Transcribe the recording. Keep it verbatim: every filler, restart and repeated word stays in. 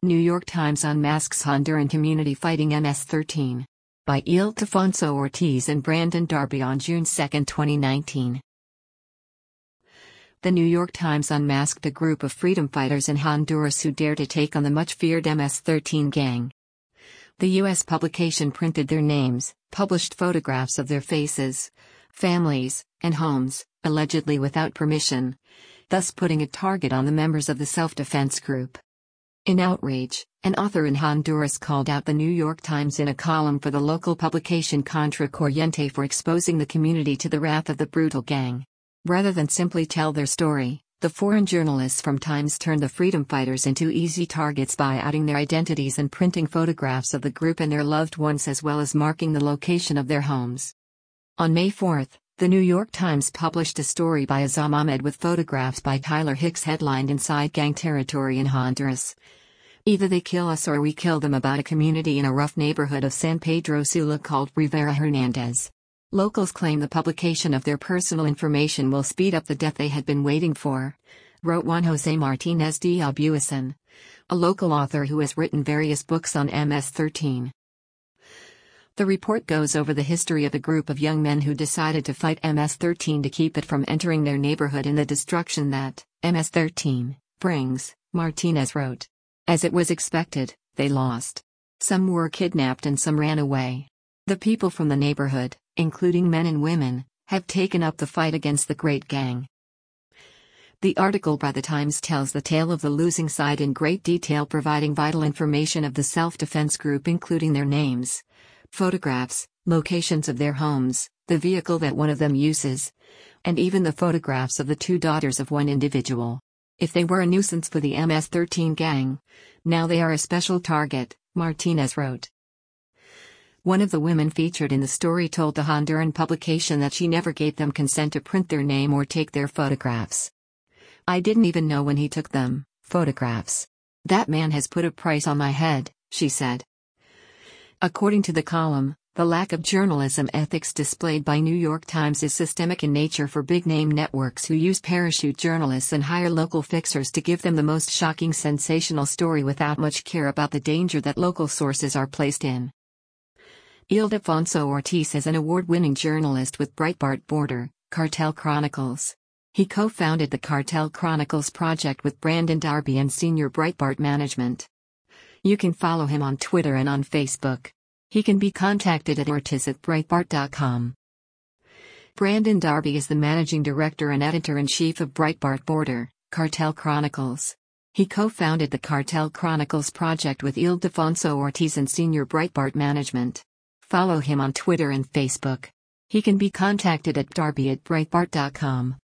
New York Times unmasks Honduran community fighting M S thirteen. By Ildefonso Ortiz and Brandon Darby on June second, twenty nineteen. The New York Times unmasked a group of freedom fighters in Honduras who dare to take on the much-feared M S thirteen gang. The U S publication printed their names, published photographs of their faces, families, and homes, allegedly without permission, thus putting a target on the members of the self-defense group. In outrage, an author in Honduras called out the New York Times in a column for the local publication Contra Corriente for exposing the community to the wrath of the brutal gang. Rather than simply tell their story, the foreign journalists from Times turned the freedom fighters into easy targets by outing their identities and printing photographs of the group and their loved ones as well as marking the location of their homes. On May fourth, the New York Times published a story by Azam Ahmed with photographs by Tyler Hicks headlined "Inside Gang Territory in Honduras. Either they kill us or we kill them," about a community in a rough neighborhood of San Pedro Sula called Rivera Hernandez. Locals claim the publication of their personal information will speed up the death they had been waiting for, wrote Juan Jose Martinez de Abuesan, a local author who has written various books on M S thirteen. The report goes over the history of a group of young men who decided to fight M S thirteen to keep it from entering their neighborhood and the destruction that M S thirteen brings, Martinez wrote. As it was expected, they lost. Some were kidnapped and some ran away. The people from the neighborhood, including men and women, have taken up the fight against the great gang. The article by the Times tells the tale of the losing side in great detail, providing vital information of the self-defense group including their names, photographs, locations of their homes, the vehicle that one of them uses, and even the photographs of the two daughters of one individual. If they were a nuisance for the M S thirteen gang, now they are a special target, Martinez wrote. One of the women featured in the story told the Honduran publication that she never gave them consent to print their name or take their photographs. "I didn't even know when he took them, photographs. That man has put a price on my head," she said. According to the column, the lack of journalism ethics displayed by New York Times is systemic in nature for big-name networks who use parachute journalists and hire local fixers to give them the most shocking sensational story without much care about the danger that local sources are placed in. Ildefonso Ortiz is an award-winning journalist with Breitbart Border, Cartel Chronicles. He co-founded the Cartel Chronicles project with Brandon Darby and senior Breitbart management. You can follow him on Twitter and on Facebook. He can be contacted at ortiz at breitbart dot com. Brandon Darby is the managing director and editor-in-chief of Breitbart Border, Cartel Chronicles. He co-founded the Cartel Chronicles project with Ildefonso Ortiz and senior Breitbart management. Follow him on Twitter and Facebook. He can be contacted at darby at breitbart dot com.